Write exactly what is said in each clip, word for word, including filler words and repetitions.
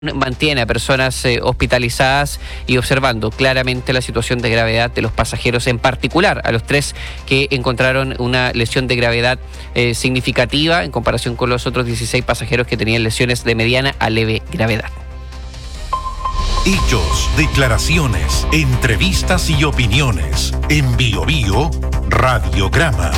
mantiene a personas eh, hospitalizadas y observando claramente la situación de gravedad de los pasajeros, en particular a los tres que encontraron una lesión de gravedad eh, significativa en comparación con los otros dieciséis pasajeros que tenían lesiones de mediana a leve gravedad. Hechos, declaraciones, entrevistas y opiniones. En Bio Bio, Radiograma.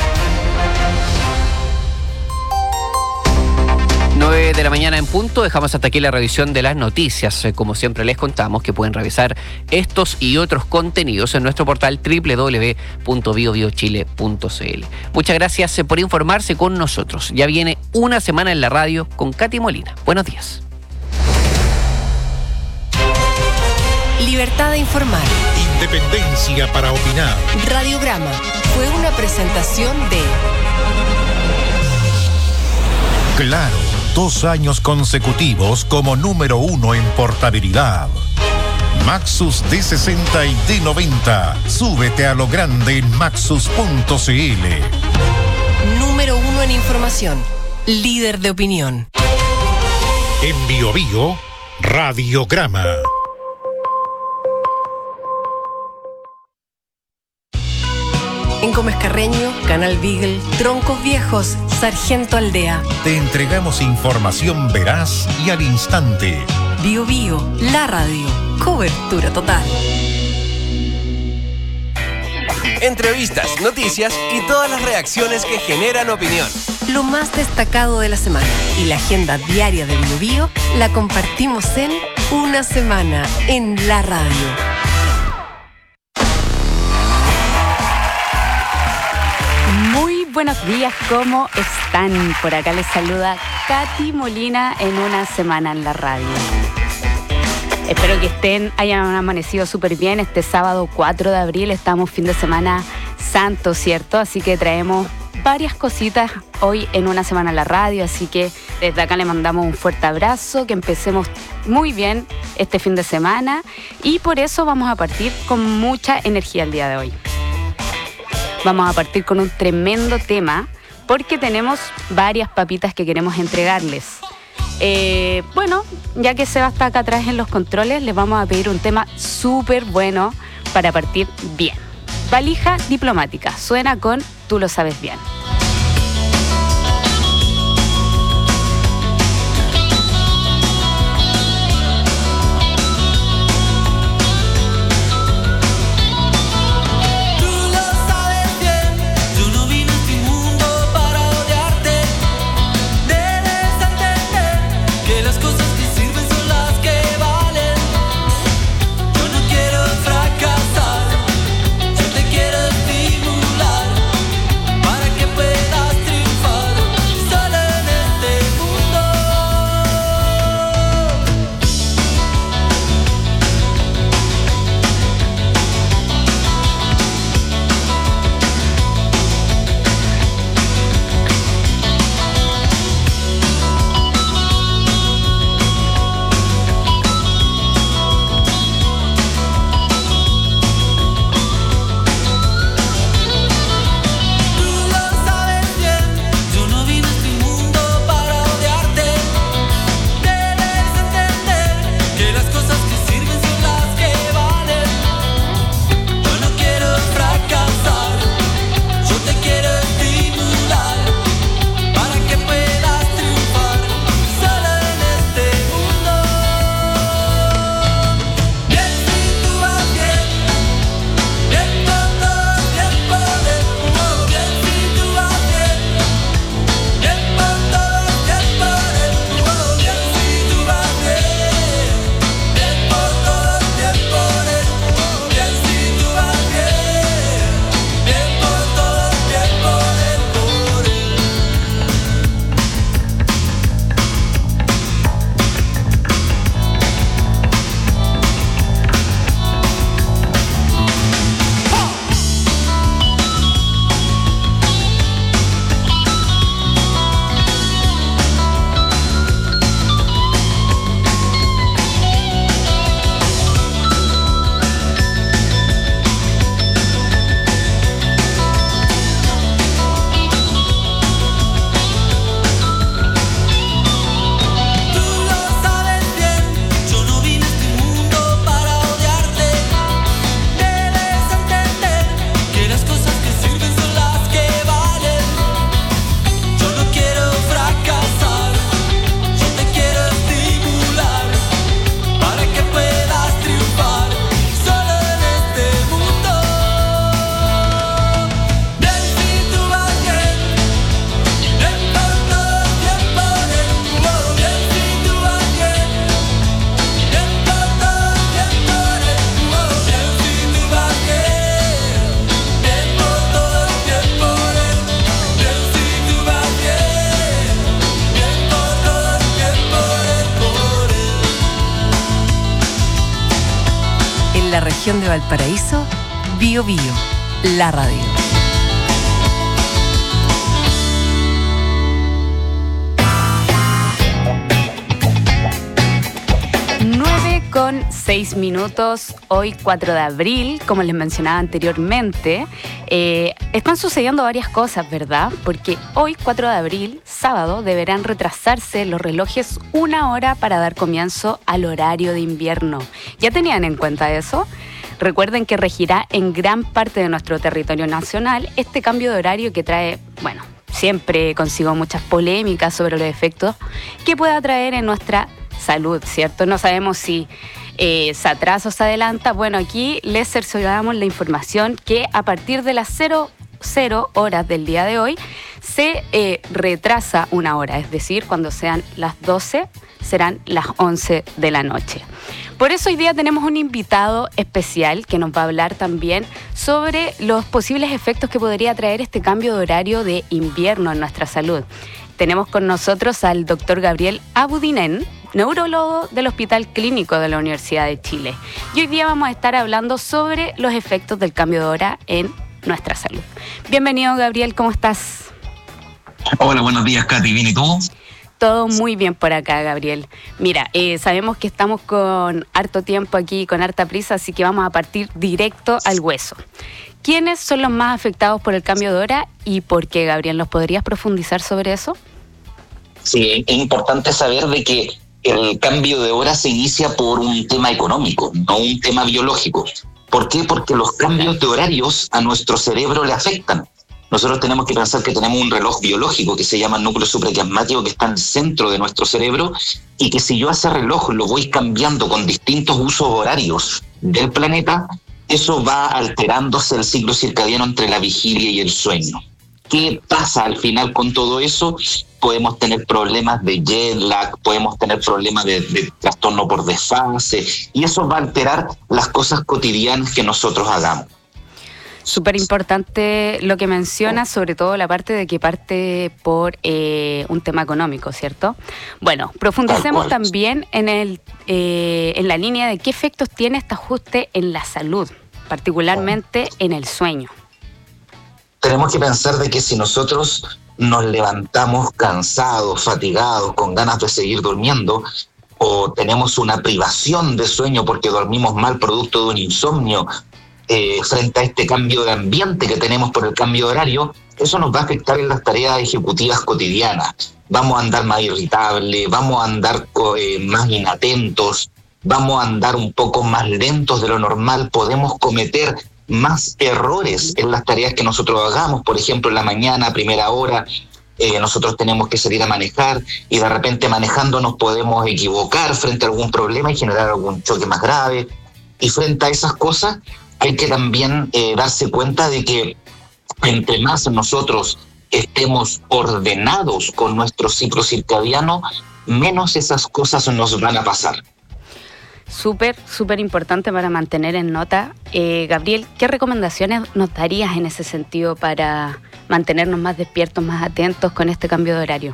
nueve de la mañana en punto, dejamos hasta aquí la revisión de las noticias. Como siempre les contamos que pueden revisar estos y otros contenidos en nuestro portal doble u doble u doble u punto bio bio chile punto c l. Muchas gracias por informarse con nosotros. Ya viene una semana en la radio con Katy Molina. Buenos días. Libertad de informar. Independencia para opinar. Radiograma fue una presentación de Claro, dos años consecutivos como número uno en portabilidad. Maxus D sesenta y D noventa. Súbete a lo grande en maxus punto c l. Número uno en información. Líder de opinión. En Bio Bio, Radiograma. En Gómez Carreño, Canal Beagle, Troncos Viejos, Sargento Aldea. Te entregamos información veraz y al instante. Bio Bio, la radio. Cobertura total. Entrevistas, noticias y todas las reacciones que generan opinión. Lo más destacado de la semana y la agenda diaria de Bio Bio la compartimos en Una Semana en la Radio. Buenos días, ¿cómo están? Por acá les saluda Katy Molina en Una Semana en la radio. Espero que estén, hayan amanecido súper bien. Este sábado cuatro de abril estamos fin de semana santo, ¿cierto? Así que traemos varias cositas hoy en Una Semana en la radio. Así que desde acá le mandamos un fuerte abrazo, que empecemos muy bien este fin de semana. Y por eso vamos a partir con mucha energía el día de hoy. Vamos a partir con un tremendo tema porque tenemos varias papitas que queremos entregarles. Eh, bueno, ya que Seba está acá atrás en los controles, les vamos a pedir un tema súper bueno para partir bien. Valija diplomática, suena con Tú lo sabes bien. Para que la región de Valparaíso, Bio Bio, la radio. Con seis minutos, hoy cuatro de abril, como les mencionaba anteriormente, eh, están sucediendo varias cosas, ¿verdad? Porque hoy cuatro de abril, sábado, deberán retrasarse los relojes una hora para dar comienzo al horario de invierno. ¿Ya tenían en cuenta eso? Recuerden que regirá en gran parte de nuestro territorio nacional este cambio de horario que trae, bueno, siempre consigo muchas polémicas sobre los efectos que pueda traer en nuestra salud, ¿cierto? No sabemos si eh, se atrasa o se adelanta. Bueno, aquí les cercioramos la información que a partir de las cero horas del día de hoy se eh, retrasa una hora, es decir, cuando sean las doce serán las once de la noche. Por eso hoy día tenemos un invitado especial que nos va a hablar también sobre los posibles efectos que podría traer este cambio de horario de invierno en nuestra salud. Tenemos con nosotros al doctor Gabriel Abudinen, neurólogo del Hospital Clínico de la Universidad de Chile. Y hoy día vamos a estar hablando sobre los efectos del cambio de hora en nuestra salud. Bienvenido, Gabriel, ¿cómo estás? Hola, buenos días, Katy. ¿Bien y tú? Todo muy bien por acá, Gabriel. Mira, eh, sabemos que estamos con harto tiempo aquí, con harta prisa, así que vamos a partir directo al hueso. ¿Quiénes son los más afectados por el cambio de hora y por qué, Gabriel? ¿Nos podrías profundizar sobre eso? Sí, es importante saber de que el cambio de hora se inicia por un tema económico, no un tema biológico. ¿Por qué? Porque los cambios de horarios a nuestro cerebro le afectan. Nosotros tenemos que pensar que tenemos un reloj biológico que se llama núcleo supraquiasmático, que está en el centro de nuestro cerebro, y que si yo a ese reloj lo voy cambiando con distintos usos horarios del planeta, eso va alterándose el ciclo circadiano entre la vigilia y el sueño. ¿Qué pasa al final con todo eso? Podemos tener problemas de jet lag, podemos tener problemas de, de trastorno por desfase, y eso va a alterar las cosas cotidianas que nosotros hagamos. Súper importante lo que mencionas, sobre todo la parte de que parte por eh, un tema económico, ¿cierto? Bueno, profundicemos también en, el, eh, en la línea de qué efectos tiene este ajuste en la salud, particularmente en el sueño. Tenemos que pensar de que si nosotros nos levantamos cansados, fatigados, con ganas de seguir durmiendo, o tenemos una privación de sueño porque dormimos mal producto de un insomnio, eh, frente a este cambio de ambiente que tenemos por el cambio de horario, eso nos va a afectar en las tareas ejecutivas cotidianas. Vamos a andar más irritables, vamos a andar eh, más inatentos, vamos a andar un poco más lentos de lo normal, podemos cometer más errores en las tareas que nosotros hagamos. Por ejemplo, en la mañana, a primera hora, eh, nosotros tenemos que salir a manejar y de repente manejando nos podemos equivocar frente a algún problema y generar algún choque más grave. Y frente a esas cosas hay que también eh, darse cuenta de que entre más nosotros estemos ordenados con nuestro ciclo circadiano, menos esas cosas nos van a pasar. Súper, súper importante para mantener en nota. Eh, Gabriel, ¿qué recomendaciones nos darías en ese sentido para mantenernos más despiertos, más atentos con este cambio de horario?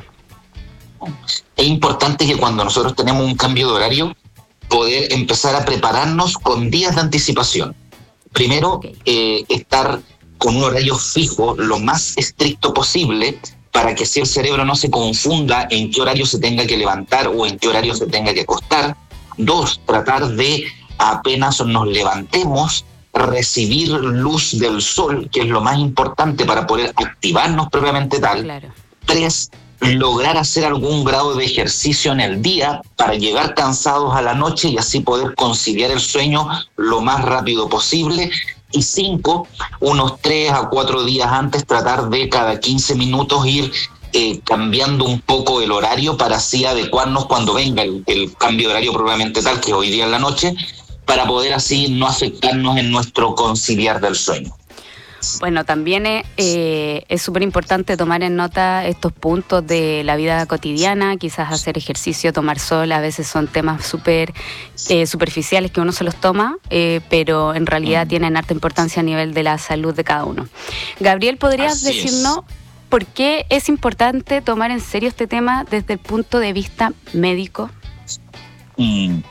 Es importante que cuando nosotros tenemos un cambio de horario, poder empezar a prepararnos con días de anticipación. Primero, okay. eh, estar con un horario fijo lo más estricto posible para que si el cerebro no se confunda en qué horario se tenga que levantar o en qué horario se tenga que acostar. Dos, tratar de apenas nos levantemos, recibir luz del sol, que es lo más importante para poder activarnos propiamente tal. Claro. Tres, lograr hacer algún grado de ejercicio en el día para llegar cansados a la noche y así poder conciliar el sueño lo más rápido posible. Y cinco, unos tres a cuatro días antes tratar de cada quince minutos ir Eh, cambiando un poco el horario para así adecuarnos cuando venga el, el cambio de horario probablemente tal que hoy día en la noche, para poder así no afectarnos en nuestro conciliar del sueño. Bueno, también es eh, es súper importante tomar en nota estos puntos de la vida cotidiana, quizás hacer ejercicio, tomar sol, a veces son temas súper eh, superficiales que uno se los toma, eh, pero en realidad mm. tienen harta importancia a nivel de la salud de cada uno. Gabriel, ¿podrías así decirnos es. ¿Por qué es importante tomar en serio este tema desde el punto de vista médico? Mm.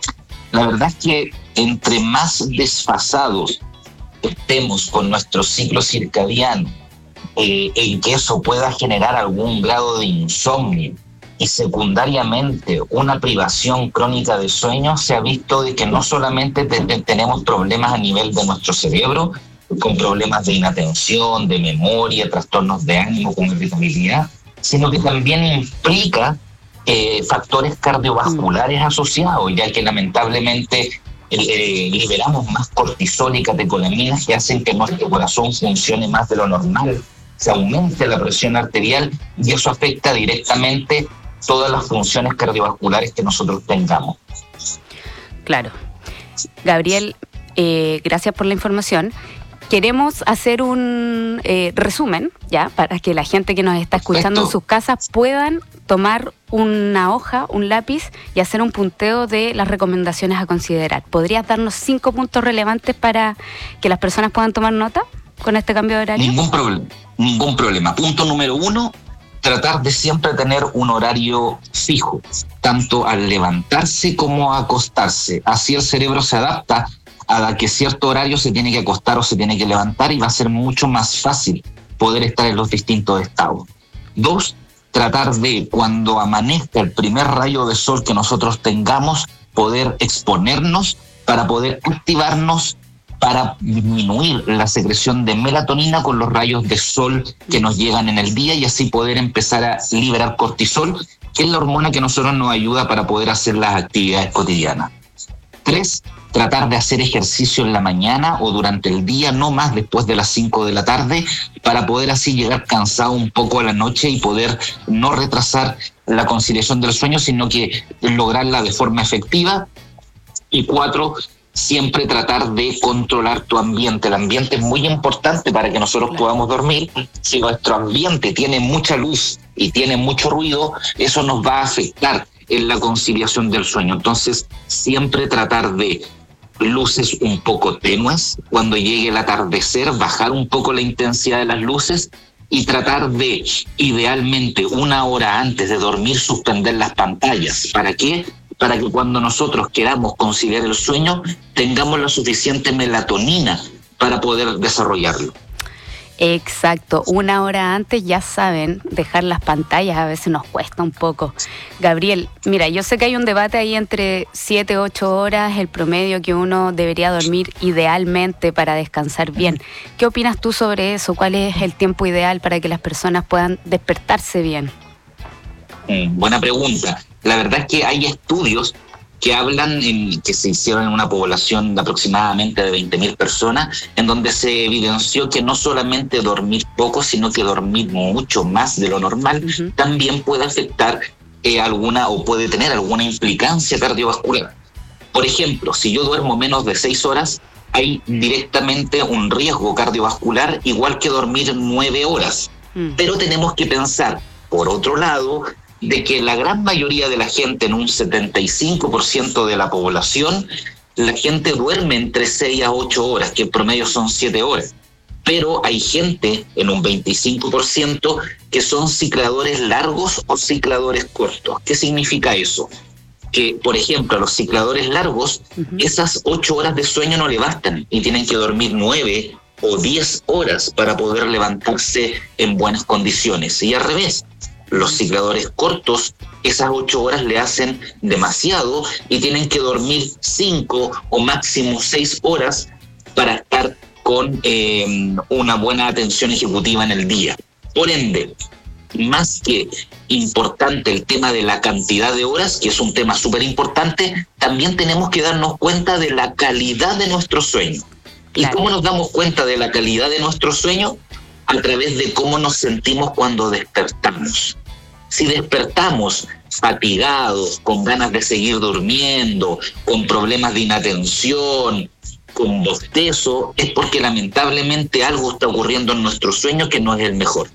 La verdad es que entre más desfasados estemos con nuestro ciclo circadiano, eh, en que eso pueda generar algún grado de insomnio y secundariamente una privación crónica de sueño, se ha visto de que no solamente te, te, tenemos problemas a nivel de nuestro cerebro, con problemas de inatención, de memoria, trastornos de ánimo, con irritabilidad, sino que también implica eh, factores cardiovasculares asociados, ya que lamentablemente eh, liberamos más cortisol y catecolaminas que hacen que nuestro corazón funcione más de lo normal, se aumente la presión arterial y eso afecta directamente todas las funciones cardiovasculares que nosotros tengamos. Claro. Gabriel, eh, gracias por la información. Queremos hacer un eh, resumen, ya, para que la gente que nos está escuchando Perfecto. En sus casas puedan tomar una hoja, un lápiz y hacer un punteo de las recomendaciones a considerar. ¿Podrías darnos cinco puntos relevantes para que las personas puedan tomar nota con este cambio de horario? Ningún problema, ningún problema. Punto número uno, tratar de siempre tener un horario fijo, tanto al levantarse como a acostarse. Así el cerebro se adapta a que cierto horario se tiene que acostar o se tiene que levantar y va a ser mucho más fácil poder estar en los distintos estados. Dos, tratar de, cuando amanezca el primer rayo de sol que nosotros tengamos, poder exponernos para poder activarnos, para disminuir la secreción de melatonina con los rayos de sol que nos llegan en el día y así poder empezar a liberar cortisol, que es la hormona que a nosotros nos ayuda para poder hacer las actividades cotidianas. Tres, tratar de hacer ejercicio en la mañana o durante el día, no más después de las cinco de la tarde, para poder así llegar cansado un poco a la noche y poder no retrasar la conciliación del sueño, sino que lograrla de forma efectiva. Y cuatro, siempre tratar de controlar tu ambiente. El ambiente es muy importante para que nosotros podamos dormir. Si nuestro ambiente tiene mucha luz y tiene mucho ruido, eso nos va a afectar en la conciliación del sueño. Entonces, siempre tratar de luces un poco tenues, cuando llegue el atardecer, bajar un poco la intensidad de las luces y tratar de, idealmente, una hora antes de dormir, suspender las pantallas. ¿Para qué? Para que cuando nosotros queramos conciliar el sueño, tengamos la suficiente melatonina para poder desarrollarlo. Exacto, una hora antes, ya saben, dejar las pantallas a veces nos cuesta un poco. Gabriel, mira, yo sé que hay un debate ahí entre siete, ocho horas, el promedio que uno debería dormir idealmente para descansar bien. ¿Qué opinas tú sobre eso? ¿Cuál es el tiempo ideal para que las personas puedan despertarse bien? Mm, buena pregunta. La verdad es que hay estudios que hablan, en, que se hicieron en una población de aproximadamente de veinte mil personas, en donde se evidenció que no solamente dormir poco, sino que dormir mucho más de lo normal, uh-huh. también puede afectar eh, alguna o puede tener alguna implicancia cardiovascular. Por ejemplo, si yo duermo menos de seis horas, hay directamente un riesgo cardiovascular igual que dormir nueve horas. Uh-huh. Pero tenemos que pensar, por otro lado, de que la gran mayoría de la gente, en un setenta y cinco por ciento de la población, la gente duerme entre seis a ocho horas, que en promedio son siete horas. Pero hay gente, en un veinticinco por ciento, que son cicladores largos o cicladores cortos. ¿Qué significa eso? Que, por ejemplo, a los cicladores largos, uh-huh. esas ocho horas de sueño no le bastan y tienen que dormir nueve o diez horas para poder levantarse en buenas condiciones. Y al revés, los cicladores cortos, esas ocho horas le hacen demasiado y tienen que dormir cinco o máximo seis horas para estar con eh, una buena atención ejecutiva en el día. Por ende, más que importante el tema de la cantidad de horas, que es un tema súper importante, también tenemos que darnos cuenta de la calidad de nuestro sueño. Claro. ¿Y cómo nos damos cuenta de la calidad de nuestro sueño? A través de cómo nos sentimos cuando despertamos. Si despertamos fatigados, con ganas de seguir durmiendo, con problemas de inatención, con bostezo, es porque lamentablemente algo está ocurriendo en nuestro sueño que no es el mejor.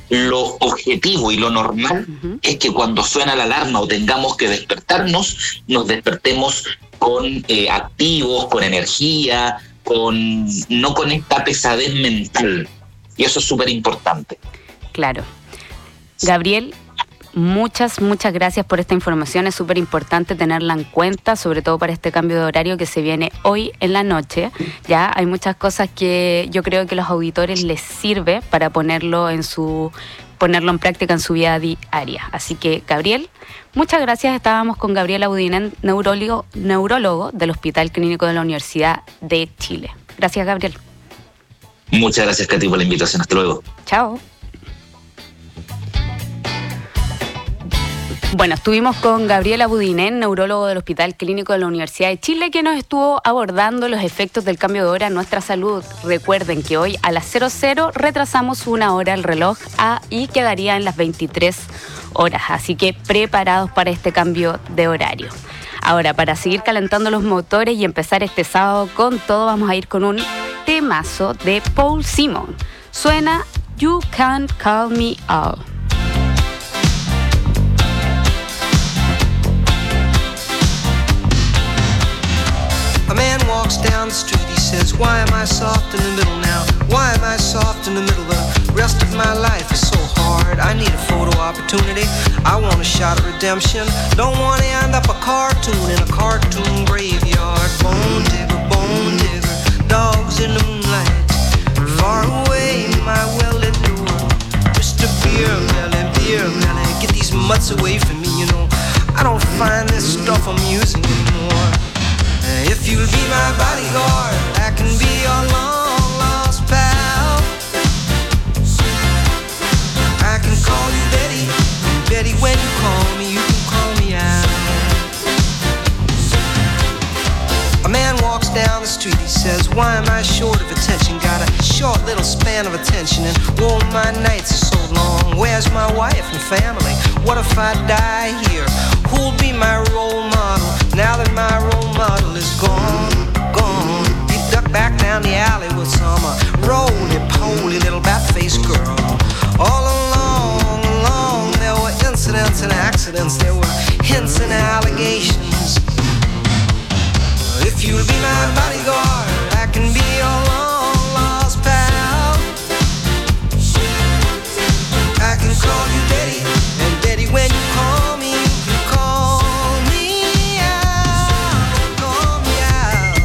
Lo objetivo y lo normal uh-huh. es que cuando suena la alarma o tengamos que despertarnos, nos despertemos con eh, activos, con energía, con no con esta pesadez mental. Y eso es súper importante. Claro. Gabriel, muchas, muchas gracias por esta información. Es súper importante tenerla en cuenta, sobre todo para este cambio de horario que se viene hoy en la noche. Ya hay muchas cosas que yo creo que a los auditores les sirve para ponerlo en su ponerlo en práctica en su vida diaria. Así que, Gabriel, muchas gracias. Estábamos con Gabriel Abudinen, neurólogo, neurólogo del Hospital Clínico de la Universidad de Chile. Gracias, Gabriel. Muchas gracias, Katy, por la invitación. Hasta luego. Chao. Bueno, estuvimos con Gabriel Abudinen, neurólogo del Hospital Clínico de la Universidad de Chile, que nos estuvo abordando los efectos del cambio de hora en nuestra salud. Recuerden que hoy a las cero cero retrasamos una hora el reloj a, y quedaría en las veintitrés horas. Así que preparados para este cambio de horario. Ahora, para seguir calentando los motores y empezar este sábado con todo, vamos a ir con un temazo de Paul Simon. Suena You Can't Call Me All. A man walks down the street, he says, why am I soft in the middle now? Why am I soft in the middle? The rest of my life is so hard. I need a photo opportunity. I want a shot of redemption. Don't want to end up a cartoon in a cartoon graveyard. Bone digger, bone digger, dogs in the moonlight. Far away, my well-lit door. Mister Beer Melly, Beer Melly, get these mutts away from me, you know. I don't find this stuff amusing anymore. If you'll be my bodyguard, I can be your long-lost pal. I can call you Betty, Betty, when you call me, you can call me out. A man walks down the street, he says, why am I short of attention? Got a short little span of attention, and oh, my nights are so long. Where's my wife and family? What if I die here? Who'll be my role model now that my role model is gone, gone? He ducked back down the alley with some uh, roly-poly little bat-faced girl. All along, along, there were incidents and accidents. There were hints and allegations. If you'll be my bodyguard, I can be your long-lost pal. I can call you Betty, and Betty, when you call me, you can call me out, call me out.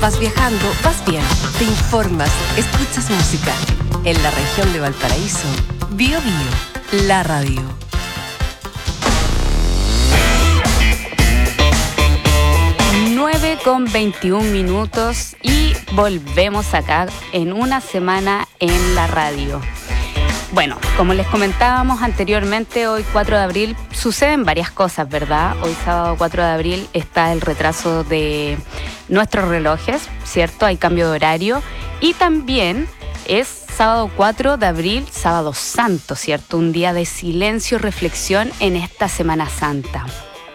Vas viajando, vas bien, te informas, escuchas música. En la región de Valparaíso, Bio Bio, la radio. nueve con veintiún minutos y volvemos acá en una semana en la radio. Bueno, como les comentábamos anteriormente, hoy cuatro de abril suceden varias cosas, ¿verdad? Hoy sábado cuatro de abril está el retraso de nuestros relojes, ¿cierto? Hay cambio de horario y también es sábado cuatro de abril, sábado santo, ¿cierto? Un día de silencio y reflexión en esta Semana Santa.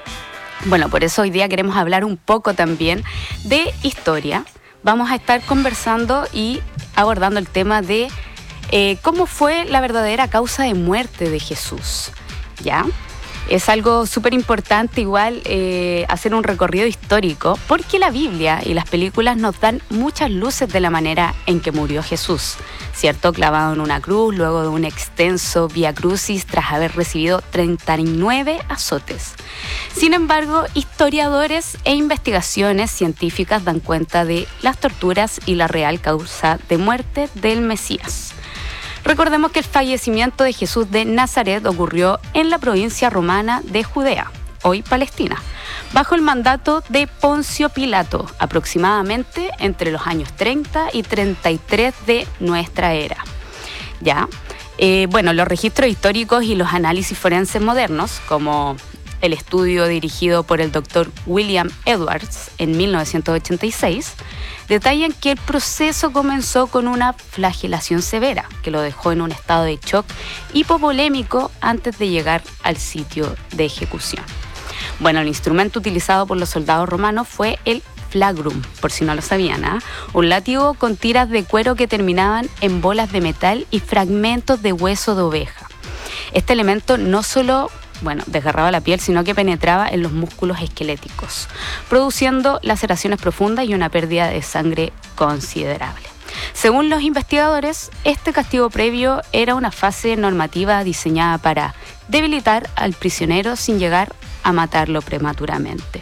Bueno, por eso hoy día queremos hablar un poco también de historia. Vamos a estar conversando y abordando el tema de eh, cómo fue la verdadera causa de muerte de Jesús, ¿ya? Es algo súper importante igual eh, hacer un recorrido histórico porque la Biblia y las películas nos dan muchas luces de la manera en que murió Jesús, ¿cierto? Clavado en una cruz luego de un extenso vía crucis tras haber recibido treinta y nueve azotes. Sin embargo, historiadores e investigaciones científicas dan cuenta de las torturas y la real causa de muerte del Mesías. Recordemos que el fallecimiento de Jesús de Nazaret ocurrió en la provincia romana de Judea, hoy Palestina, bajo el mandato de Poncio Pilato, aproximadamente entre los años treinta y treinta y tres de nuestra era. ¿Ya? Eh, bueno, los registros históricos y los análisis forenses modernos, como el estudio dirigido por el doctor William Edwards en mil novecientos ochenta y seis, detallan que el proceso comenzó con una flagelación severa, que lo dejó en un estado de shock hipovolémico antes de llegar al sitio de ejecución. Bueno, el instrumento utilizado por los soldados romanos fue el flagrum, por si no lo sabían, ¿eh? Un látigo con tiras de cuero que terminaban en bolas de metal y fragmentos de hueso de oveja. Este elemento no solo bueno, desgarraba la piel, sino que penetraba en los músculos esqueléticos, produciendo laceraciones profundas y una pérdida de sangre considerable. Según los investigadores, este castigo previo era una fase normativa diseñada para debilitar al prisionero sin llegar a matarlo prematuramente.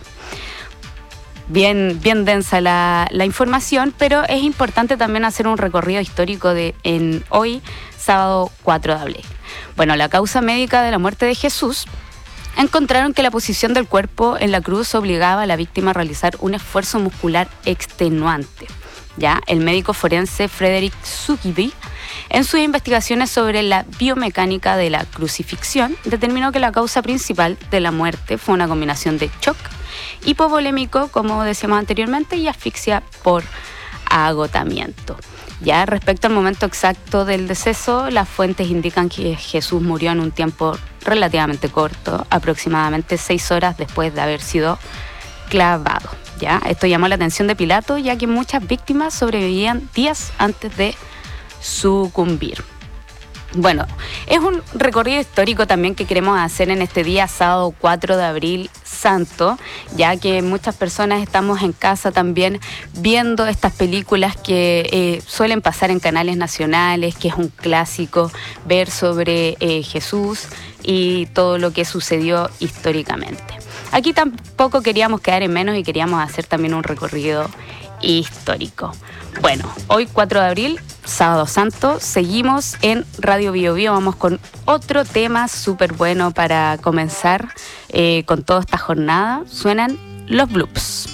Bien, bien densa la, la información, pero es importante también hacer un recorrido histórico de en hoy, sábado cuatro de abril. Bueno, la causa médica de la muerte de Jesús, encontraron que la posición del cuerpo en la cruz obligaba a la víctima a realizar un esfuerzo muscular extenuante. ¿Ya? El médico forense Frederick Zucchibi, en sus investigaciones sobre la biomecánica de la crucifixión, determinó que la causa principal de la muerte fue una combinación de shock hipovolémico, como decíamos anteriormente, y asfixia por agotamiento. Ya respecto al momento exacto del deceso, las fuentes indican que Jesús murió en un tiempo relativamente corto, aproximadamente seis horas después de haber sido clavado. ¿Ya? Esto llamó la atención de Pilato, ya que muchas víctimas sobrevivían días antes de sucumbir. Bueno, es un recorrido histórico también que queremos hacer en este día, sábado cuatro de abril santo, ya que muchas personas estamos en casa también viendo estas películas que eh, suelen pasar en canales nacionales, que es un clásico ver sobre eh, Jesús y todo lo que sucedió históricamente. Aquí tampoco queríamos quedar en menos y queríamos hacer también un recorrido histórico. Bueno, hoy cuatro de abril, sábado santo, seguimos en Radio Bio Bio. Vamos con otro tema súper bueno para comenzar eh, con toda esta jornada. Suenan los Bloops.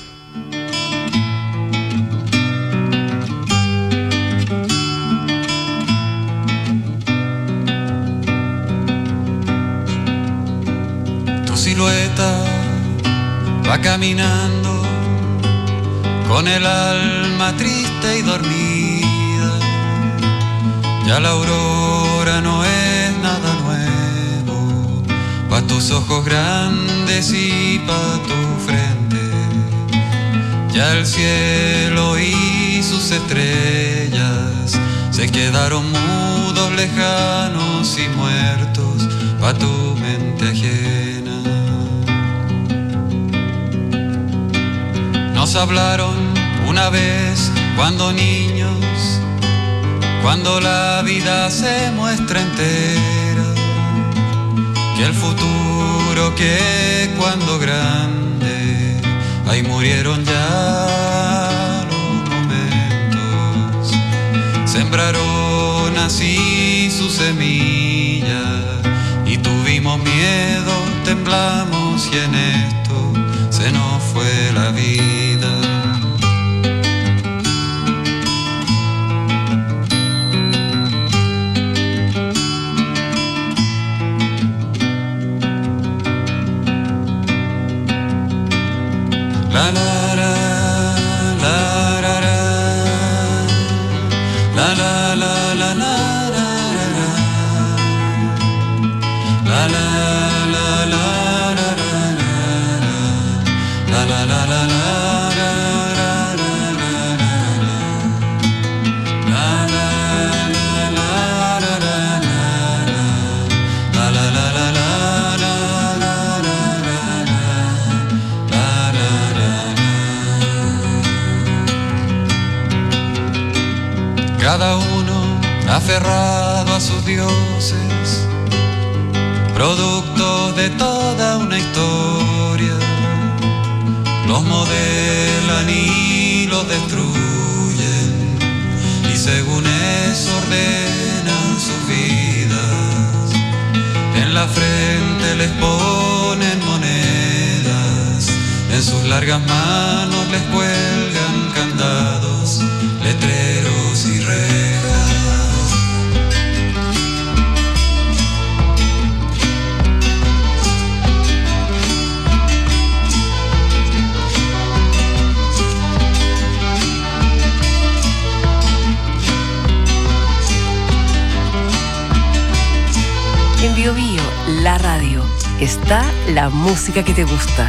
Tu silueta va caminando con el alma triste y dormida. Ya la aurora no es nada nuevo, pa' tus ojos grandes y pa' tu frente. Ya el cielo y sus estrellas se quedaron mudos, lejanos y muertos pa' tu mente ajena. Nos hablaron una vez cuando niños, cuando la vida se muestra entera, que el futuro que cuando grande, ahí murieron ya lo sembraron así su semilla y tuvimos miedo, temblamos y en esto se nos fue la vida. La la la la la la la la la la la la la la la la la la. Cada uno aferrado a sus dioses, producto de toda una historia, los modelan y los destruyen, y según eso ordenan sus vidas. En la frente les ponen monedas, en sus largas manos les cuelgan candados, letreros y rejas. En Bio Bio, la radio, está la música que te gusta.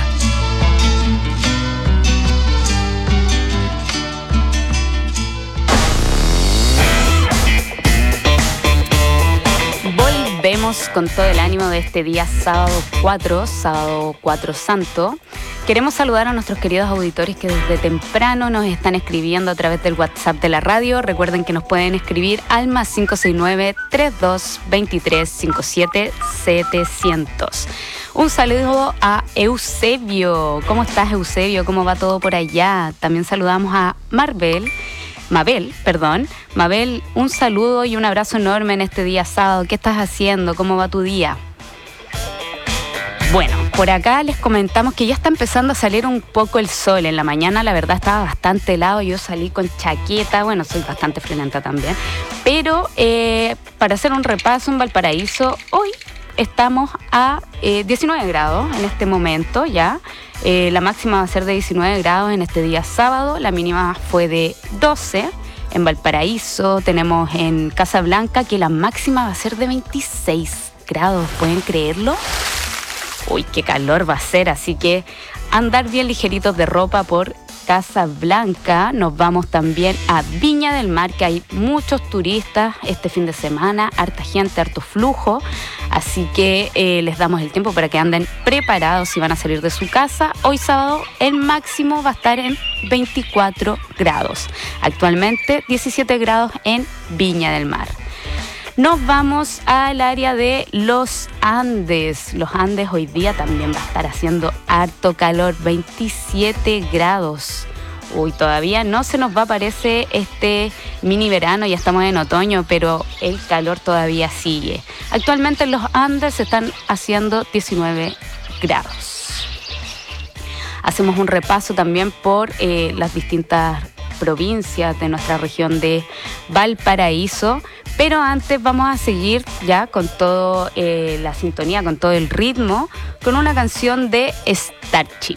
Volvemos con todo el ánimo de este día sábado cuatro, sábado cuatro Santo. Queremos saludar a nuestros queridos auditores que desde temprano nos están escribiendo a través del WhatsApp de la radio. Recuerden que nos pueden escribir al más cinco seis nueve, tres dos dos tres, cinco siete siete cero cero. Un saludo a Eusebio. ¿Cómo estás, Eusebio? ¿Cómo va todo por allá? También saludamos a Marbel. Mabel, perdón. Mabel, un saludo y un abrazo enorme en este día sábado. ¿Qué estás haciendo? ¿Cómo va tu día? Bueno, por acá les comentamos que ya está empezando a salir un poco el sol. En la mañana la verdad estaba bastante helado, yo salí con chaqueta, bueno, soy bastante friolenta también. Pero eh, para hacer un repaso en Valparaíso, hoy estamos a eh, diecinueve grados en este momento ya. Eh, la máxima va a ser de diecinueve grados en este día sábado, la mínima fue de doce. En Valparaíso tenemos en Casablanca que la máxima va a ser de veintiséis grados, ¿pueden creerlo? Uy, qué calor va a ser, así que andar bien ligeritos de ropa por Casablanca. Nos vamos también a Viña del Mar, que hay muchos turistas este fin de semana, harta gente, harto flujo, así que eh, les damos el tiempo para que anden preparados si van a salir de su casa. Hoy sábado el máximo va a estar en veinticuatro grados, actualmente diecisiete grados en Viña del Mar. Nos vamos al área de los Andes. Los Andes hoy día también va a estar haciendo harto calor, veintisiete grados. Uy, todavía no se nos va, parece, este mini verano, ya estamos en otoño, pero el calor todavía sigue. Actualmente en los Andes se están haciendo diecinueve grados. Hacemos un repaso también por eh, las distintas provincias de nuestra región de Valparaíso. Pero antes vamos a seguir ya con toda eh, la sintonía, con todo el ritmo, con una canción de Starship.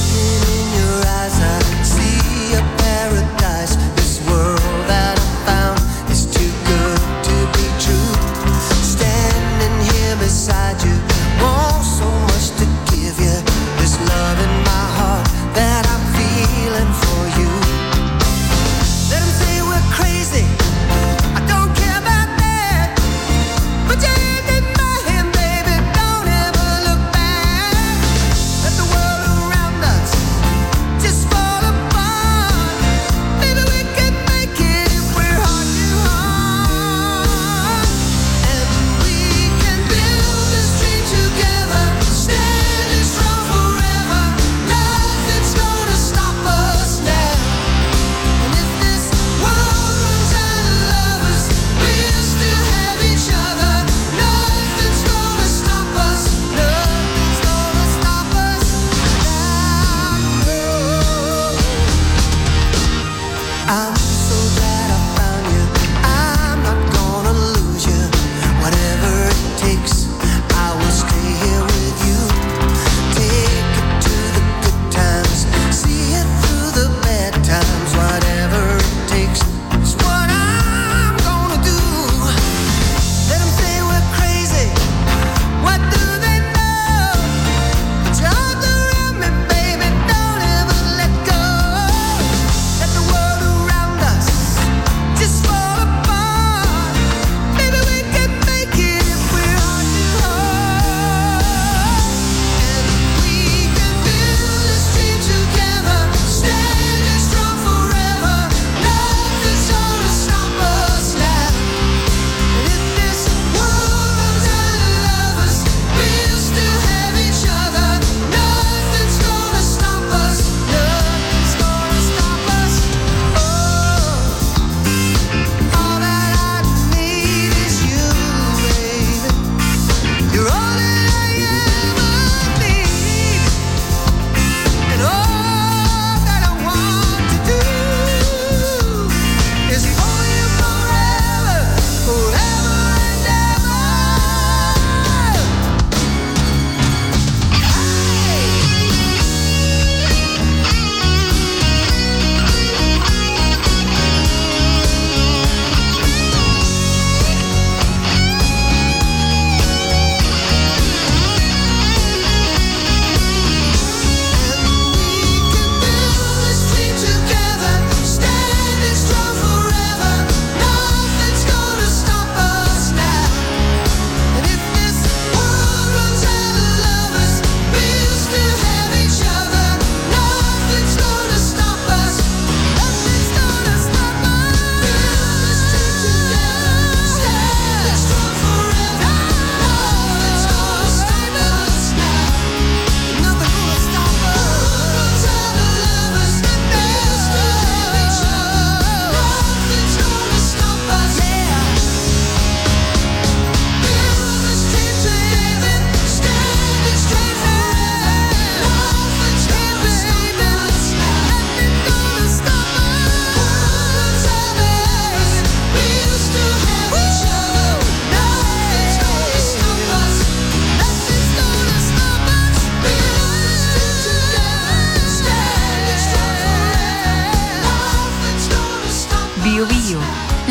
Paradise, this world that I found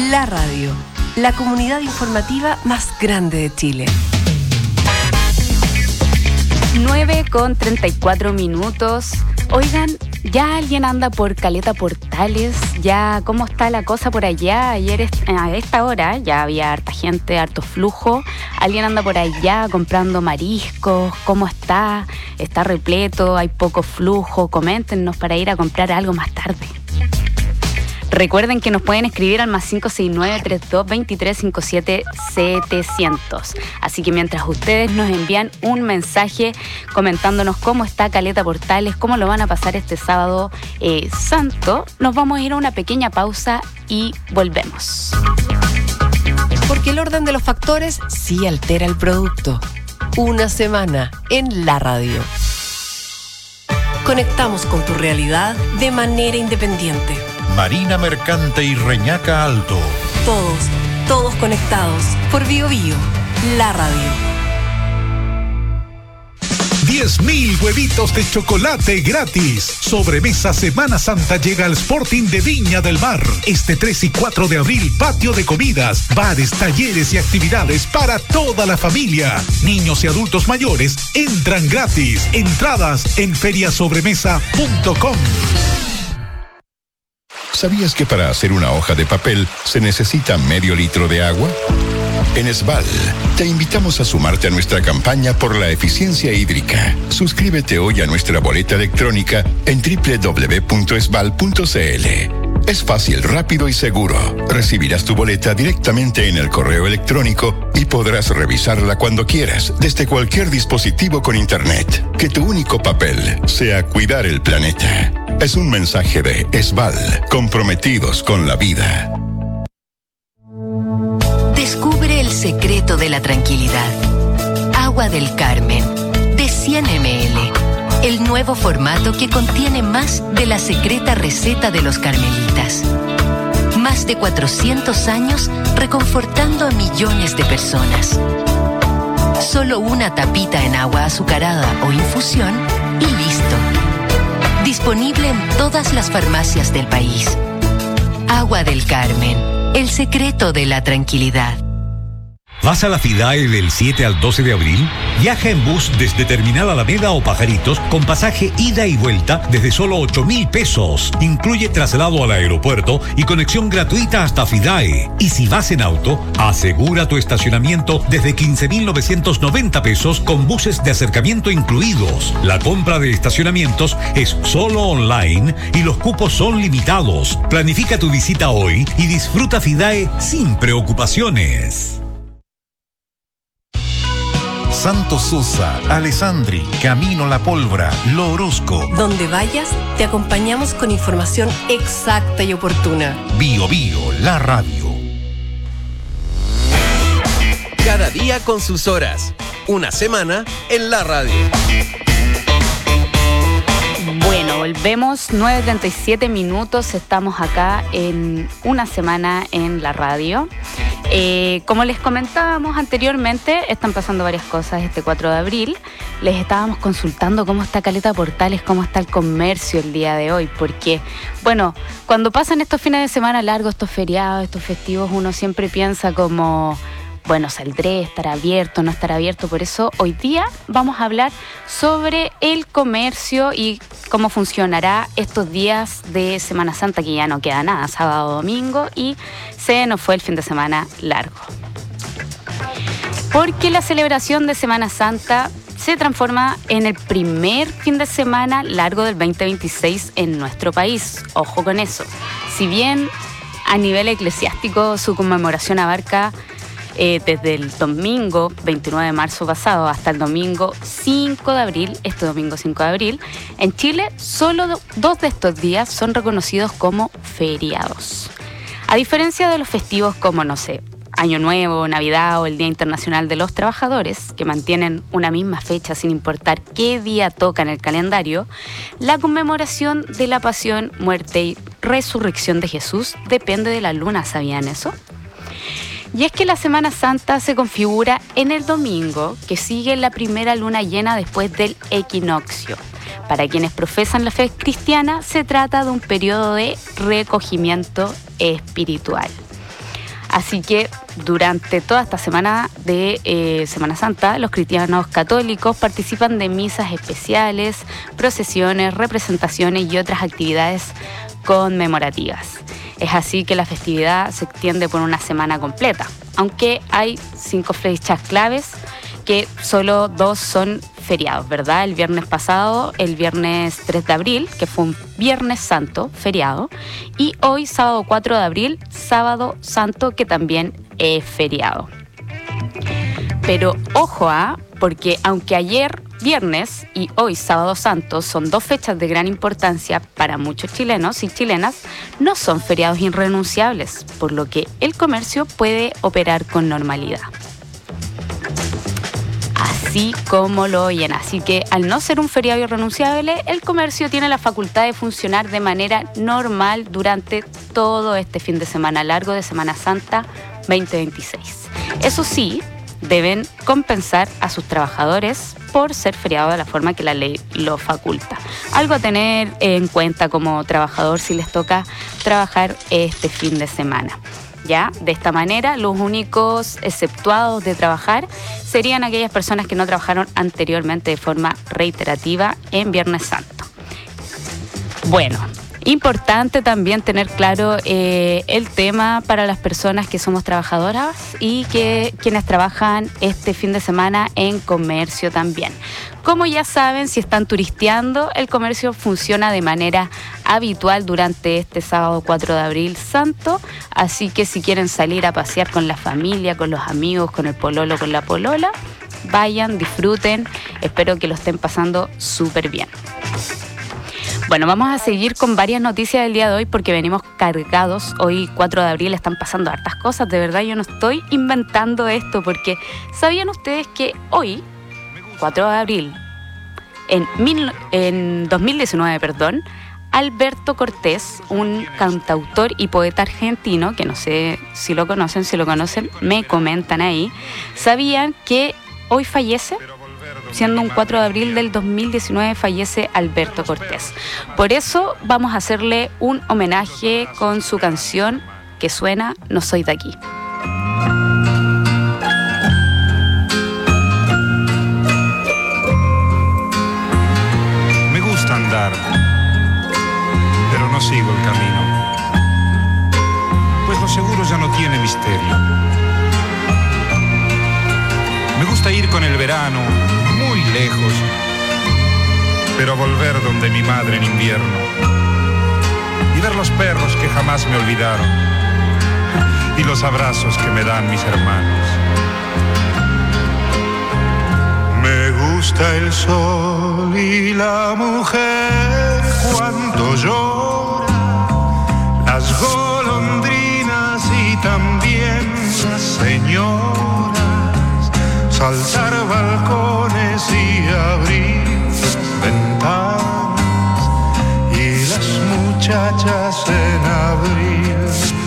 La Radio, la comunidad informativa más grande de Chile. nueve con treinta y cuatro minutos. Oigan, ¿ya alguien anda por Caleta Portales? ¿Ya cómo está la cosa por allá? Ayer a esta hora ya había harta gente, harto flujo. ¿Alguien anda por allá comprando mariscos? ¿Cómo está? ¿Está repleto? ¿Hay poco flujo? Coméntenos para ir a comprar algo más tarde. Recuerden que nos pueden escribir al más cinco seis nueve, tres dos dos tres, cinco siete siete cero cero. Así que mientras ustedes nos envían un mensaje comentándonos cómo está Caleta Portales, cómo lo van a pasar este sábado eh, santo, nos vamos a ir a una pequeña pausa y volvemos. Porque el orden de los factores sí altera el producto. Una semana en la radio. Conectamos con tu realidad de manera independiente. Marina Mercante y Reñaca Alto. Todos, todos conectados por Bio Bio, la radio. diez mil huevitos de chocolate gratis. Sobremesa Semana Santa llega al Sporting de Viña del Mar. Este tres y cuatro de abril, patio de comidas, bares, talleres y actividades para toda la familia. Niños y adultos mayores entran gratis. Entradas en feriasobremesa punto com. ¿Sabías que para hacer una hoja de papel se necesita medio litro de agua? En Esval, te invitamos a sumarte a nuestra campaña por la eficiencia hídrica. Suscríbete hoy a nuestra boleta electrónica en doble u doble u doble u punto esval punto c l. Es fácil, rápido y seguro. Recibirás tu boleta directamente en el correo electrónico y podrás revisarla cuando quieras, desde cualquier dispositivo con internet. Que tu único papel sea cuidar el planeta. Es un mensaje de Esval, comprometidos con la vida. Descubre el secreto de la tranquilidad. Agua del Carmen, de cien mililitros. El nuevo formato que contiene más de la secreta receta de los carmelitas. Más de cuatrocientos años reconfortando a millones de personas. Solo una tapita en agua azucarada o infusión y listo. Disponible en todas las farmacias del país. Agua del Carmen, el secreto de la tranquilidad. ¿Vas a la FIDAE del siete al doce de abril? Viaja en bus desde Terminal Alameda o Pajaritos con pasaje ida y vuelta desde solo ocho mil pesos. Incluye traslado al aeropuerto y conexión gratuita hasta FIDAE. Y si vas en auto, asegura tu estacionamiento desde quince mil novecientos noventa pesos con buses de acercamiento incluidos. La compra de estacionamientos es solo online y los cupos son limitados. Planifica tu visita hoy y disfruta FIDAE sin preocupaciones. Santo Sosa, Alessandri, Camino La Pólvora, Lo Orozco. Donde vayas, te acompañamos con información exacta y oportuna. Bio Bio, la radio. Cada día con sus horas. Una semana en la radio. Bueno, volvemos, nueve treinta y siete minutos, estamos acá en una semana en la radio. Eh, como les comentábamos anteriormente, están pasando varias cosas este cuatro de abril. Les estábamos consultando cómo está Caleta Portales, cómo está el comercio el día de hoy, porque, bueno, cuando pasan estos fines de semana largos, estos feriados, estos festivos, uno siempre piensa como, bueno, saldré, estará abierto, no estará abierto. Por eso hoy día vamos a hablar sobre el comercio y cómo funcionará estos días de Semana Santa, que ya no queda nada, sábado, domingo, y se nos fue el fin de semana largo. Porque la celebración de Semana Santa se transforma en el primer fin de semana largo del veinte veintiséis en nuestro país. Ojo con eso. Si bien a nivel eclesiástico su conmemoración abarca Eh, desde el domingo veintinueve de marzo pasado hasta el domingo cinco de abril, este domingo cinco de abril, en Chile solo do, dos de estos días son reconocidos como feriados. A diferencia de los festivos como, no sé, Año Nuevo, Navidad o el Día Internacional de los Trabajadores, que mantienen una misma fecha sin importar qué día toca en el calendario, la conmemoración de la pasión, muerte y resurrección de Jesús depende de la luna. ¿Sabían eso? Y es que la Semana Santa se configura en el domingo, que sigue la primera luna llena después del equinoccio. Para quienes profesan la fe cristiana, se trata de un periodo de recogimiento espiritual. Así que durante toda esta semana de eh, Semana Santa, los cristianos católicos participan de misas especiales, procesiones, representaciones y otras actividades conmemorativas. Es así que la festividad se extiende por una semana completa, aunque hay cinco fechas claves que solo dos son feriados, ¿verdad? El viernes pasado, el viernes tres de abril, que fue un Viernes Santo, feriado, y hoy, sábado cuatro de abril, Sábado Santo, que también es feriado. Pero ojo, ¿ah? Porque aunque ayer viernes y hoy sábado santo son dos fechas de gran importancia para muchos chilenos y chilenas, no son feriados irrenunciables, por lo que el comercio puede operar con normalidad. Así como lo oyen. Así que al no ser un feriado irrenunciable, el comercio tiene la facultad de funcionar de manera normal durante todo este fin de semana largo de Semana Santa veinte veintiséis. Eso sí, deben compensar a sus trabajadores por ser feriado de la forma que la ley lo faculta. Algo a tener en cuenta como trabajador si les toca trabajar este fin de semana. ¿Ya? De esta manera, los únicos exceptuados de trabajar serían aquellas personas que no trabajaron anteriormente de forma reiterativa en Viernes Santo. Bueno, importante también tener claro eh, el tema para las personas que somos trabajadoras y que quienes trabajan este fin de semana en comercio también. Como ya saben, si están turisteando, el comercio funciona de manera habitual durante este sábado cuatro de abril santo, así que si quieren salir a pasear con la familia, con los amigos, con el pololo, con la polola, vayan, disfruten, espero que lo estén pasando súper bien. Bueno, vamos a seguir con varias noticias del día de hoy porque venimos cargados. Hoy cuatro de abril están pasando hartas cosas, de verdad yo no estoy inventando esto porque ¿sabían ustedes que hoy, cuatro de abril, en, mil, en dos mil diecinueve, perdón, Alberto Cortés, un cantautor y poeta argentino, que no sé si lo conocen, si lo conocen, me comentan ahí, ¿sabían que hoy fallece? Siendo un cuatro de abril del dos mil diecinueve fallece Alberto Cortés. Por eso vamos a hacerle un homenaje con su canción que suena No soy de aquí. Me gusta andar, pero no sigo el camino, pues lo seguro ya no tiene misterio. Me gusta ir con el verano muy lejos, pero volver donde mi madre en invierno y ver los perros que jamás me olvidaron y los abrazos que me dan mis hermanos. Me gusta el sol y la mujer cuando llora, las golondrinas y también las señoras, saltar balcones y abrir ventanas y las muchachas en abril.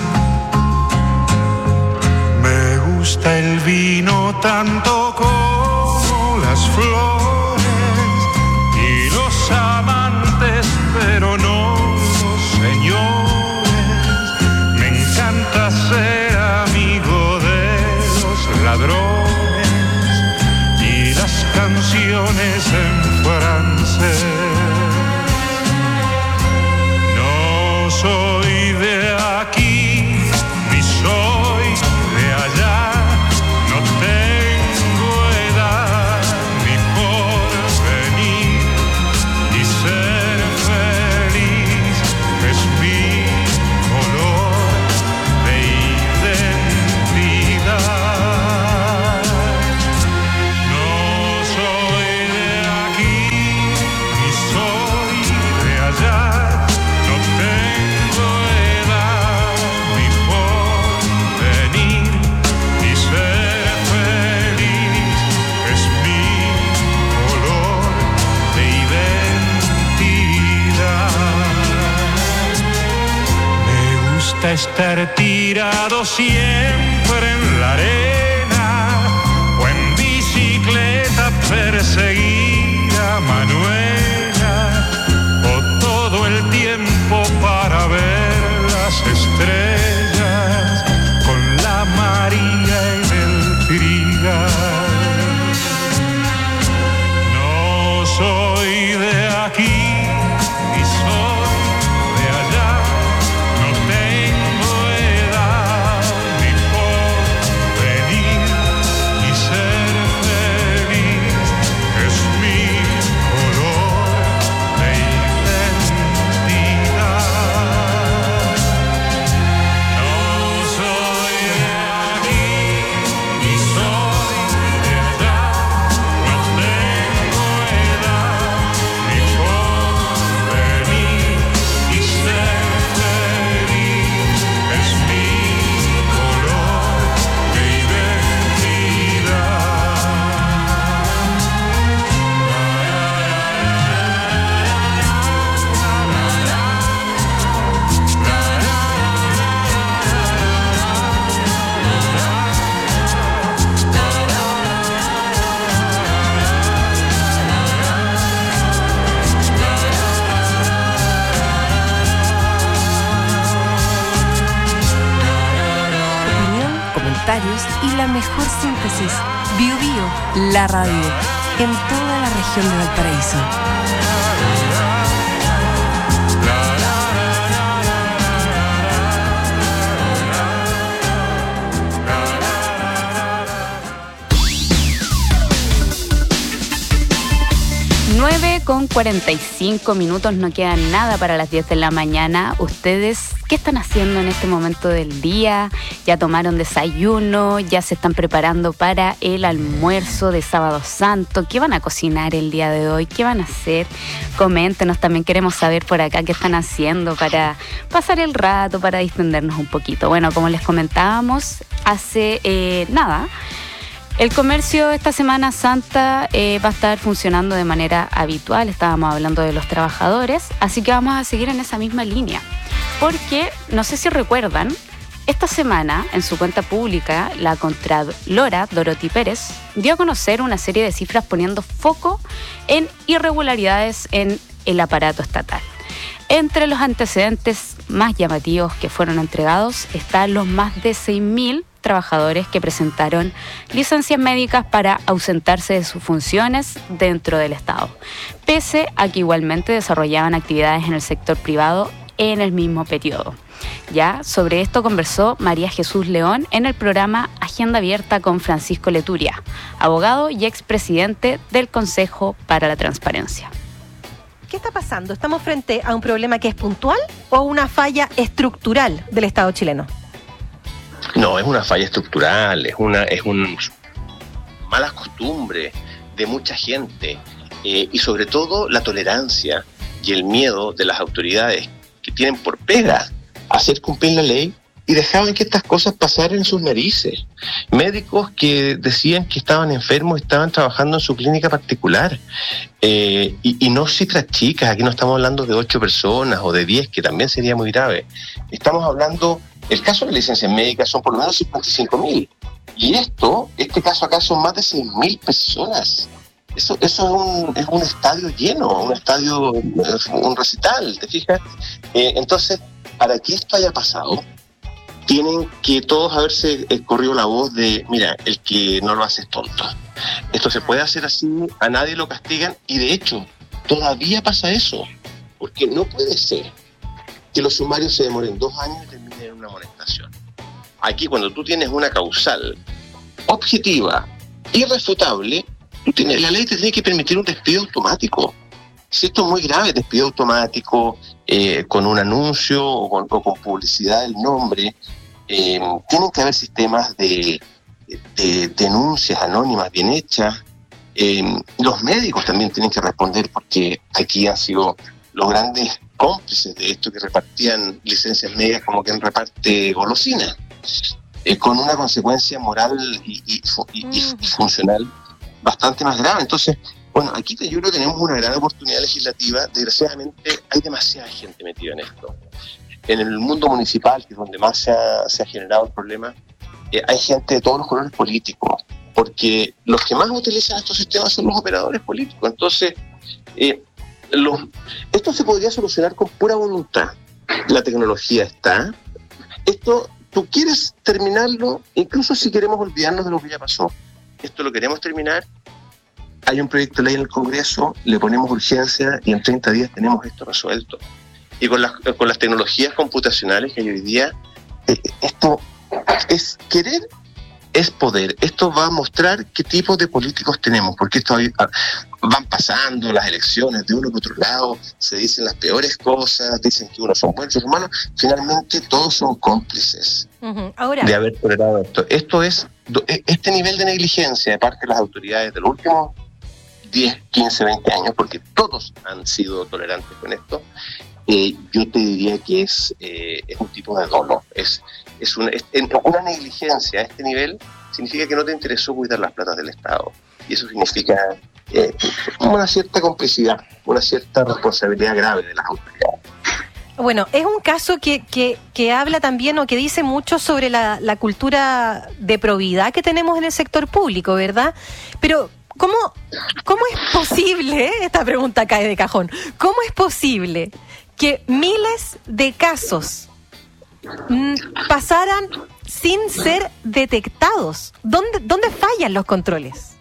Me gusta el vino tanto como las flores y los amantes, pero no los señores. Me encanta ser amigo de los ladrones, canciones en francés. No soy de aquí, ni soy de allá, no tengo edad ni porvenir, y ser feliz es mi color de identidad. Estar tirado siempre en la arena o en bicicleta perseguir a Manuela, o todo el tiempo para ver las estrellas con la comentarios y la mejor síntesis. Bio Bio, la radio, en toda la región de Valparaíso. nueve con cuarenta y cinco minutos, no queda nada para las diez de la mañana. ¿Ustedes qué están haciendo en este momento del día? ¿Ya tomaron desayuno? ¿Ya se están preparando para el almuerzo de Sábado Santo? ¿Qué van a cocinar el día de hoy? ¿Qué van a hacer? Coméntenos, también queremos saber por acá qué están haciendo para pasar el rato, para distendernos un poquito. Bueno, como les comentábamos, hace eh, nada... El comercio esta Semana Santa eh, va a estar funcionando de manera habitual, estábamos hablando de los trabajadores, así que vamos a seguir en esa misma línea. Porque, no sé si recuerdan, esta semana en su cuenta pública, la Contralora Dorothy Pérez dio a conocer una serie de cifras poniendo foco en irregularidades en el aparato estatal. Entre los antecedentes más llamativos que fueron entregados están los más de seis mil trabajadores que presentaron licencias médicas para ausentarse de sus funciones dentro del Estado, pese a que igualmente desarrollaban actividades en el sector privado en el mismo periodo. Ya sobre esto conversó María Jesús León en el programa Agenda Abierta con Francisco Leturia, abogado y expresidente del Consejo para la Transparencia. ¿Qué está pasando? ¿Estamos frente a un problema que es puntual o una falla estructural del Estado chileno? No, es una falla estructural, es una es un malas costumbres de mucha gente eh, y sobre todo la tolerancia y el miedo de las autoridades que tienen por pega hacer cumplir la ley y dejaban que estas cosas pasaran en sus narices. Médicos que decían que estaban enfermos y estaban trabajando en su clínica particular. Eh, y, y no cifras chicas, aquí no estamos hablando de ocho personas o de diez, que también sería muy grave. Estamos hablando, el caso de las licencias médicas son por lo menos cincuenta y cinco mil. Y esto, este caso acá son más de seis mil personas. Eso, eso es, un, es un estadio lleno, un estadio, un recital, ¿te fijas? Eh, entonces, para que esto haya pasado, tienen que todos haberse corrido la voz de, mira, el que no lo hace es tonto. Esto se puede hacer así, a nadie lo castigan, y de hecho, todavía pasa eso, porque no puede ser que los sumarios se demoren dos años y terminen en una amonestación. Aquí, cuando tú tienes una causal objetiva, irrefutable, tú tienes, la ley te tiene que permitir un despido automático. Si esto es muy grave, despido automático, eh, con un anuncio o con, o con publicidad del nombre, eh, tienen que haber sistemas de, de denuncias anónimas bien hechas. Eh, los médicos también tienen que responder, porque aquí han sido los grandes cómplices de esto, que repartían licencias médicas como quien reparte golosinas, eh, con una consecuencia moral y, y, y, y, y funcional bastante más grave. Entonces, bueno, aquí yo creo que tenemos una gran oportunidad legislativa. Desgraciadamente hay demasiada gente metida en esto. En el mundo municipal, que es donde más se ha, se ha generado el problema, eh, hay gente de todos los colores políticos, porque los que más utilizan estos sistemas son los operadores políticos. Entonces, eh, los, esto se podría solucionar con pura voluntad. La tecnología está. Esto, tú quieres terminarlo, incluso si queremos olvidarnos de lo que ya pasó. Esto lo queremos terminar. Hay un proyecto de ley en el Congreso, le ponemos urgencia y en treinta días tenemos esto resuelto. Y con las, con las tecnologías computacionales que hay hoy día, eh, esto es querer, es poder. Esto va a mostrar qué tipo de políticos tenemos, porque esto hay, van pasando las elecciones de uno por otro lado, se dicen las peores cosas, dicen que unos son buenos hermanos, finalmente todos son cómplices uh-huh. Ahora, de haber tolerado esto. Esto es, este nivel de negligencia de parte de las autoridades de los últimos diez, quince, veinte años, porque todos han sido tolerantes con esto, eh, yo te diría que es, eh, es un tipo de dolo. Es, es, una, es una negligencia a este nivel significa que no te interesó cuidar las platas del Estado. Y eso significa eh, una cierta complicidad, una cierta responsabilidad grave de las autoridades. Bueno, es un caso que, que, que habla también o que dice mucho sobre la, la cultura de probidad que tenemos en el sector público, ¿verdad? Pero ¿Cómo, ¿Cómo es posible, esta pregunta cae de cajón, cómo es posible que miles de casos mm, pasaran sin ser detectados. ¿Dónde, dónde fallan los controles?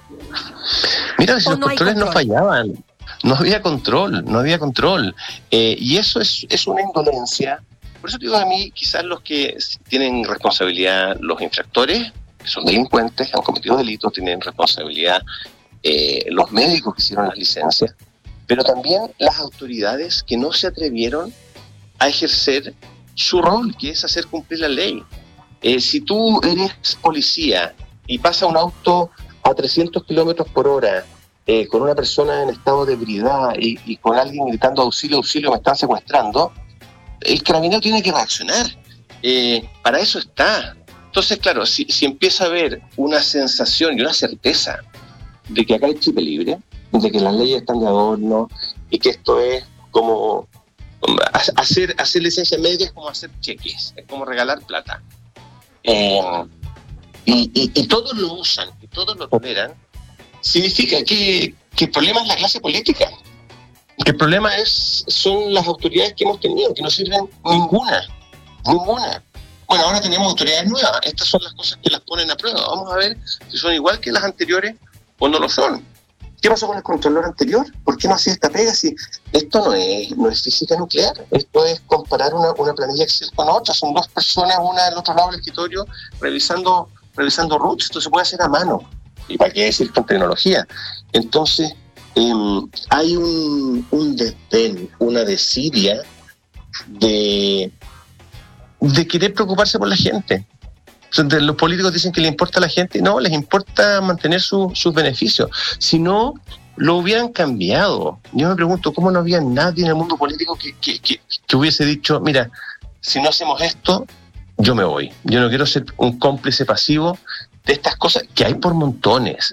Mira, si los no controles no fallaban, no había control, no había control. Eh, y eso es, es una indolencia. Por eso digo, a mí, quizás los que tienen responsabilidad, los infractores, que son delincuentes, que han cometido delitos, tienen responsabilidad eh, los médicos que hicieron las licencias, pero también las autoridades que no se atrevieron a ejercer su rol, que es hacer cumplir la ley. Eh, si tú eres policía y pasa un auto a trescientos kilómetros por hora eh, con una persona en estado de ebriedad y, y con alguien gritando auxilio, auxilio, me están secuestrando, el carabinero tiene que reaccionar. Eh, para eso está. Entonces, claro, si, si empieza a haber una sensación y una certeza de que acá hay chip libre, de que las leyes están de adorno y que esto es como hacer, hacer licencia médica es como hacer cheques, es como regalar plata. Eh, y, y, y todos lo usan, y todos lo toleran, significa que, que el problema es la clase política. Que el problema es, son las autoridades que hemos tenido, que no sirven ninguna, ninguna. Bueno, ahora tenemos autoridades nuevas, estas son las cosas que las ponen a prueba. Vamos a ver si son igual que las anteriores o no lo son. ¿Qué pasó con el controlador anterior? ¿Por qué no hacía esta pega? Si esto no es, no es física nuclear, esto es comparar una, una planilla Excel con otra, son dos personas, una del otro lado del escritorio, revisando, revisando roots, esto se puede hacer a mano. ¿Y para qué decir con tecnología? Entonces, eh, hay un, un desdén, una desidia de, de querer preocuparse por la gente. Los políticos dicen que les importa a la gente, no, les importa mantener su, sus beneficios. Si no, lo hubieran cambiado. Yo me pregunto, ¿cómo no había nadie en el mundo político que, que, que, que hubiese dicho, mira, si no hacemos esto, yo me voy. Yo no quiero ser un cómplice pasivo de estas cosas que hay por montones.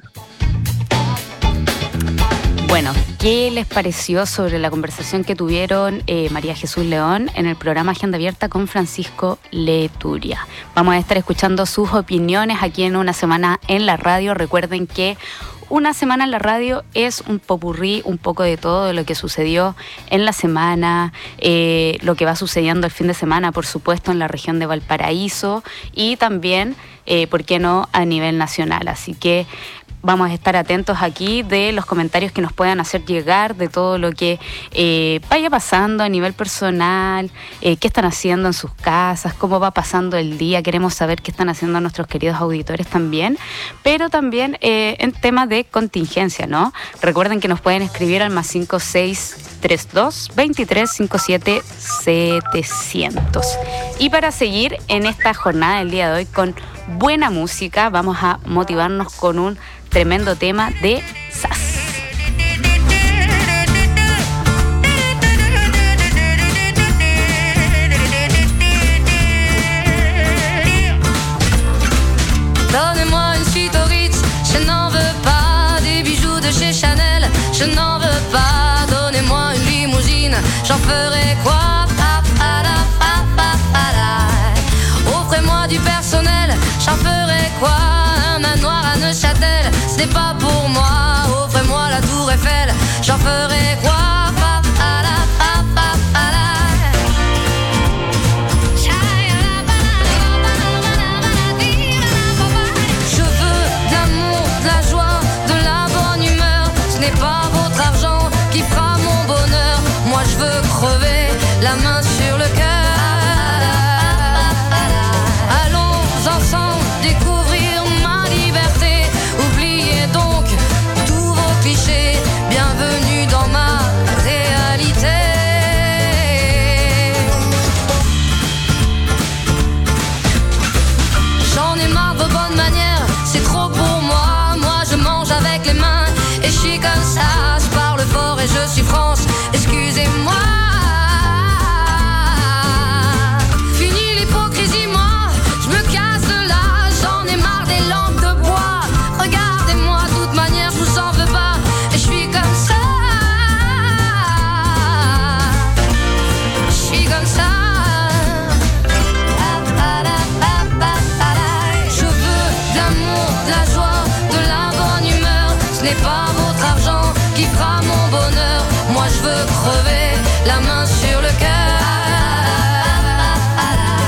Bueno, ¿qué les pareció sobre la conversación que tuvieron eh, María Jesús León en el programa Agenda Abierta con Francisco Leturia? Vamos a estar escuchando sus opiniones aquí en Una Semana en la Radio. Recuerden que Una Semana en la Radio es un popurrí, un poco de todo de lo que sucedió en la semana, eh, lo que va sucediendo el fin de semana, por supuesto, en la región de Valparaíso y también, eh, ¿por qué no?, a nivel nacional. Así que vamos a estar atentos aquí de los comentarios que nos puedan hacer llegar, de todo lo que eh, vaya pasando a nivel personal, eh, qué están haciendo en sus casas, cómo va pasando el día. Queremos saber qué están haciendo nuestros queridos auditores también, pero también eh, en temas de contingencia, ¿no? Recuerden que nos pueden escribir al más cinco seis tres dos, veintitrés cincuenta y siete, setecientos. Y para seguir en esta jornada del día de hoy con buena música, vamos a motivarnos con un tremendo tema de S A S. Donnez-moi une suite au Ritz, je n'en veux pas des bijoux de chez Chanel, je n'en veux pas. Donnez-moi une limousine, j'en ferai quoi? Pa, pa, la, pa, pa, pa, la. Offrez-moi du personnel, j'en ferai quoi? Un manoir à Neuchâtel, ce n'est pas pour moi. Offrez-moi la tour Eiffel, j'en ferai quoi? Pa, pa, la, pa, pa, pa, la. Je veux de l'amour, de la joie, de la bonne humeur. Ce n'est pas votre argent qui fera mon bonheur. Moi je veux crever la main sur le cœur. Allons ensemble découvrir ma liberté. Oubliez donc tous vos clichés. Bienvenue dans ma réalité. J'en ai marre de vos bonnes manières, c'est trop pour moi. Moi je mange avec les mains et je suis comme ça. Je parle fort et je suis France, excusez-moi. Fini l'hypocrisie, moi, je me casse de là. J'en ai marre des langues de bois. Regardez-moi, de toute manière, je vous en veux pas. Et je suis comme ça. Je suis comme ça. Je veux de l'amour, de la joie, de la bonne humeur. Ce n'est pas votre argent qui fera mon bonheur. Moi je veux crever la main sur le cœur.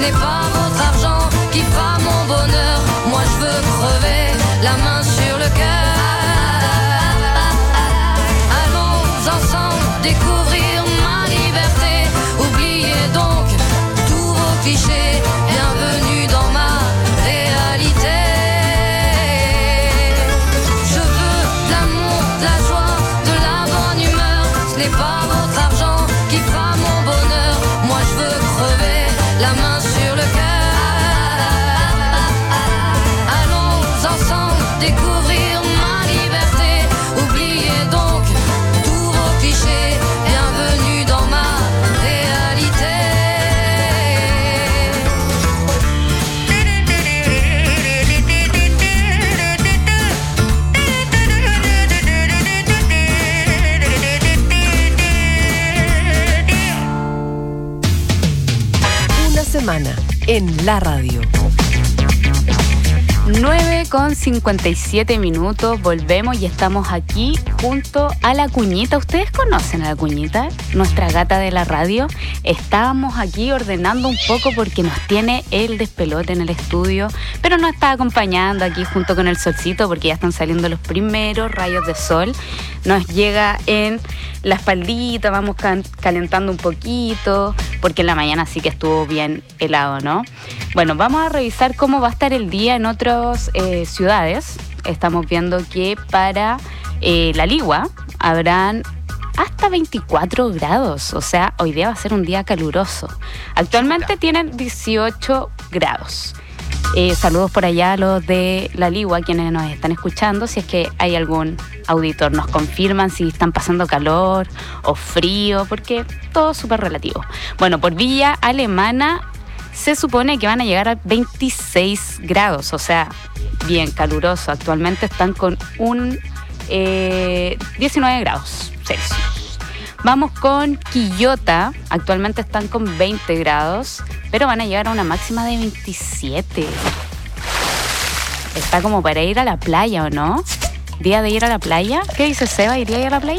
n'est pas votre argent qui fera mon bonheur. Moi je veux crever la main sur le cœur. Allons ensemble découvrir ma liberté. Oubliez donc tous vos clichés. Bienvenue dans ma réalité. Je veux de l'amour, de la joie, de la bonne humeur. Ce n'est pas votre argent qui fera mon bonheur. Moi je veux crever la main sur le cœur. Allons ensemble découvrir ma liberté. Oubliez donc tous vos clichés. Bienvenue dans ma réalité. Una semana en la radio. nueve con cincuenta y siete minutos, volvemos y estamos aquí junto a la Cuñita. ¿Ustedes conocen a la Cuñita? Nuestra gata de la radio. Estábamos aquí ordenando un poco porque nos tiene el despelote en el estudio, pero nos está acompañando aquí junto con el solcito porque ya están saliendo los primeros rayos de sol. Nos llega en la espaldita, vamos can- calentando un poquito, porque en la mañana sí que estuvo bien helado, ¿no? Bueno, vamos a revisar cómo va a estar el día en otras eh, ciudades. Estamos viendo que para eh, La Ligua habrán hasta veinticuatro grados, o sea, hoy día va a ser un día caluroso. Actualmente tienen dieciocho grados. Eh, saludos por allá a los de La Ligua, quienes nos están escuchando. Si es que hay algún auditor, nos confirman si están pasando calor o frío, porque todo es súper relativo. Bueno, por Villa Alemana se supone que van a llegar a veintiséis grados, o sea, bien caluroso. Actualmente están con un eh, diecinueve grados Celsius. Vamos con Quillota, actualmente están con veinte grados, pero van a llegar a una máxima de veintisiete. Está como para ir a la playa, ¿o no? ¿Día de ir a la playa? ¿Qué dice Seba? ¿Iría a ir a la playa?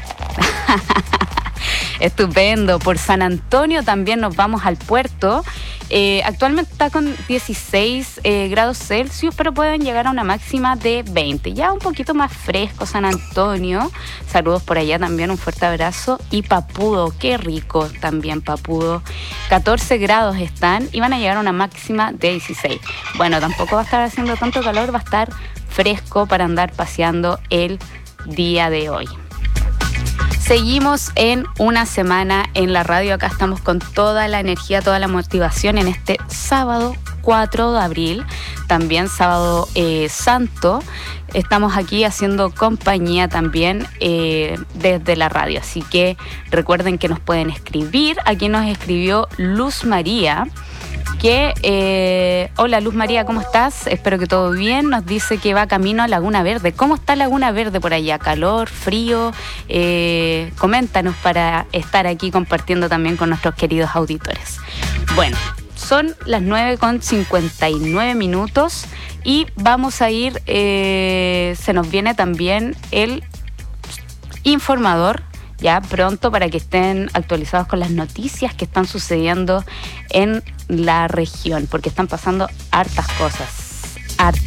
Estupendo. Por San Antonio también nos vamos al puerto. Eh, actualmente está con dieciséis eh, grados Celsius, pero pueden llegar a una máxima de veinte. Ya un poquito más fresco San Antonio. Saludos por allá también, un fuerte abrazo. Y Papudo, qué rico también Papudo. catorce grados están y van a llegar a una máxima de dieciséis. Bueno, tampoco va a estar haciendo tanto calor, va a estar fresco para andar paseando el día de hoy. Seguimos en una semana en la radio. Acá estamos con toda la energía, toda la motivación en este sábado cuatro de abril, también sábado eh, santo. Estamos aquí haciendo compañía también eh, desde la radio. Así que recuerden que nos pueden escribir. Aquí nos escribió Luz María. Que, eh, hola Luz María, ¿cómo estás? Espero que todo bien. Nos dice que va camino a Laguna Verde. ¿Cómo está Laguna Verde por allá? ¿Calor? ¿Frío? Eh, coméntanos para estar aquí compartiendo también con nuestros queridos auditores. Bueno, son las nueve con cincuenta y nueve minutos y vamos a ir, eh, se nos viene también el informador ya pronto para que estén actualizados con las noticias que están sucediendo en la región, porque están pasando hartas cosas. Hartas.